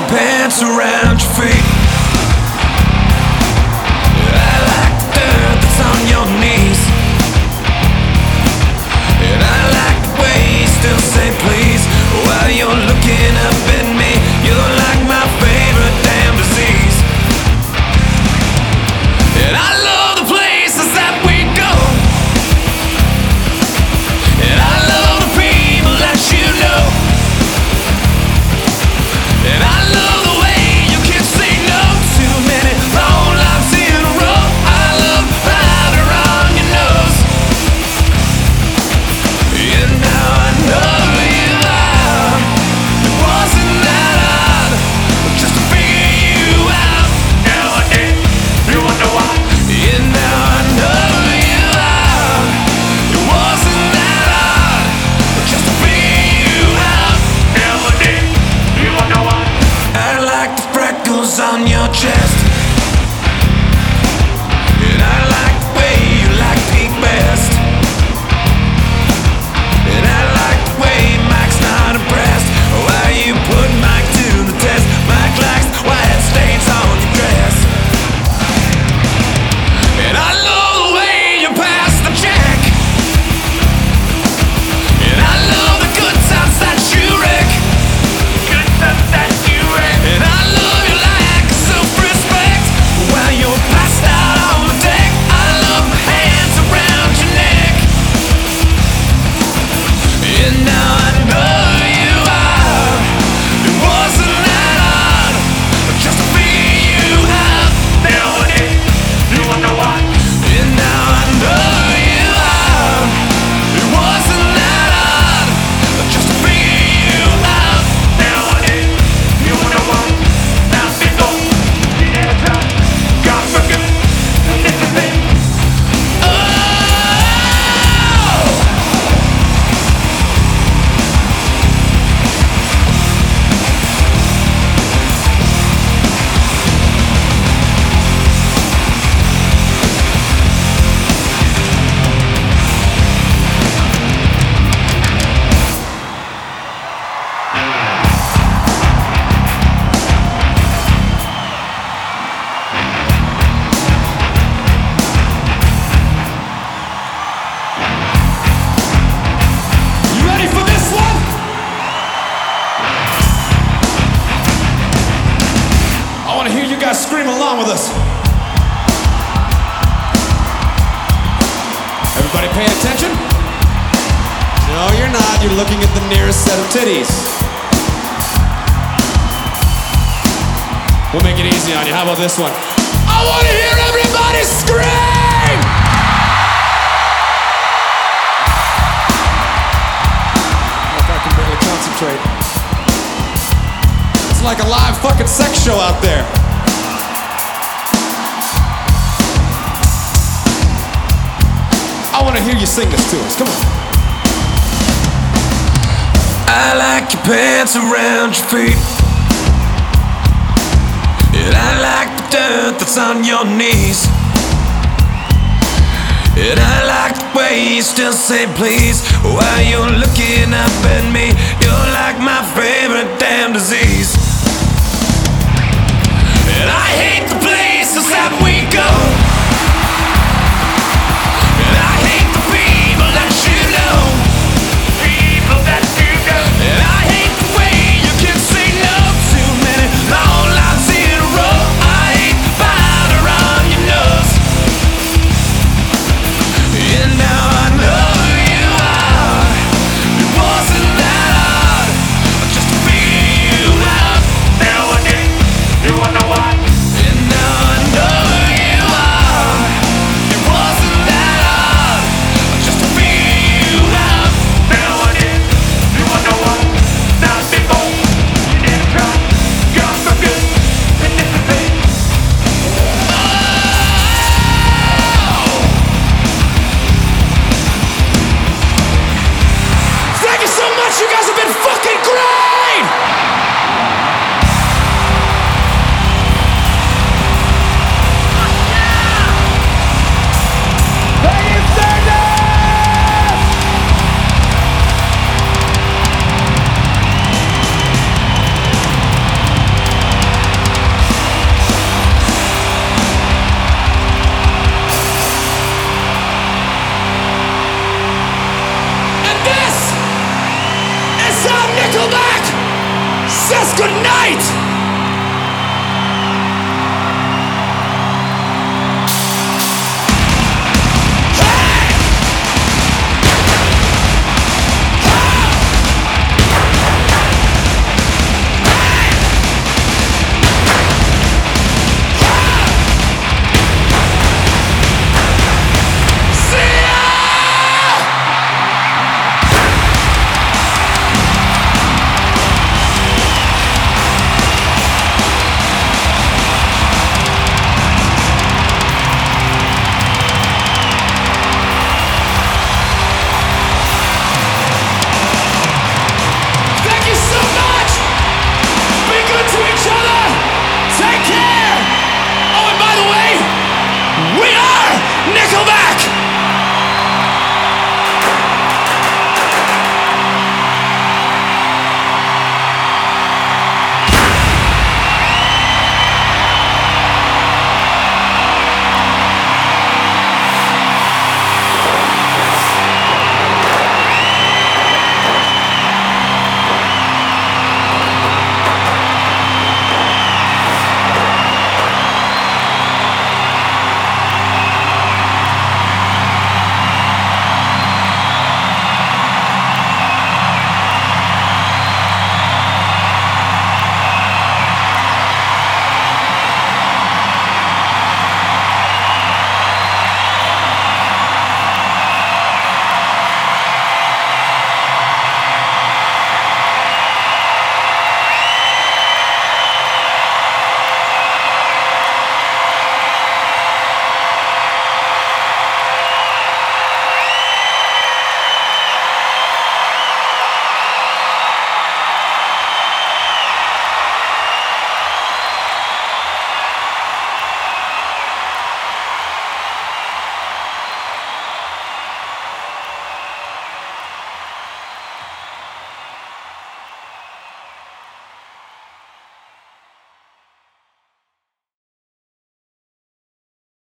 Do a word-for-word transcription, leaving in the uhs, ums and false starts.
your pants around your feet. I like the dirt that's on your knees. And I like the way you still say please while you're looking up at me. You're like my favorite damn disease. And I love the places that we go. And I love the people that you know. And I love the way you can say no to many long lives in a row. I love powder on your nose. And now I know you are. It wasn't that hard just to figure you out. Now I did. You wonder why? And now I know you are. It wasn't that hard just to figure you out. Now I did. You wonder why? I like the freckles on your chest. And I like the way you like pink best. And I like the way Mike's not impressed. Why you put Mike to the test? Mike likes white stains on your dress. And I love the way you pass the check. And I love the good times that you wreck. Good times that you wreck. And I love your lack of self-respect while you're passed out on the deck. I love my hands around your neck. And now I know you are. It wasn't that hard just to figure you out. Now I did. You wonder why? And now I know you are. It wasn't that hard just to figure you out. Now I did. You wonder why? Now it's all. You never tried. God forgive me. This is it. Oh! You ready for this one? I want to hear you guys scream along with us. Everybody paying attention? No, you're not. You're looking at the nearest set of titties. We'll make it easy on you. How about this one? I want to hear everybody scream! Look, I can barely concentrate. It's like a live fucking sex show out there. I want to hear you sing this to us. Come on. I like your pants around your feet. And I like the dirt that's on your knees. And I like the way you still say please while you're looking up at me. You're like my favorite damn disease. And I hate the places that we go. And I hate the people that you know. People that you know. And I hate the way you can say no to many long lives in a row. I hate the powder on your nose. And now I know you are. It wasn't that hard just good night.